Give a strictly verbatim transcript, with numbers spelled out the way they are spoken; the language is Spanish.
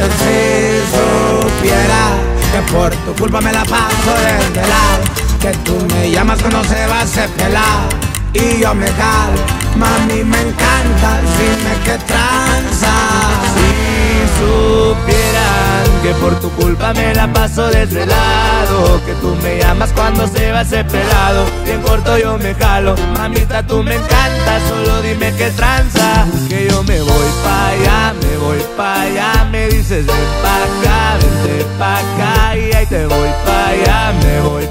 Si supiera que por tu culpa me la paso desde lado, que tú me llamas cuando se va a hacer pelado y yo me jalo, mami me encanta, dime qué tranza. Si supieran que por tu culpa me la paso desvelado, que tú me llamas cuando se va a hacer pelado, bien corto yo me jalo, mamita tú me encantas, solo dime qué tranza, que yo me voy pa' allá, me voy pa' allá, me dices ven pa' acá, vente pa' acá y ahí te voy pa' allá, me voy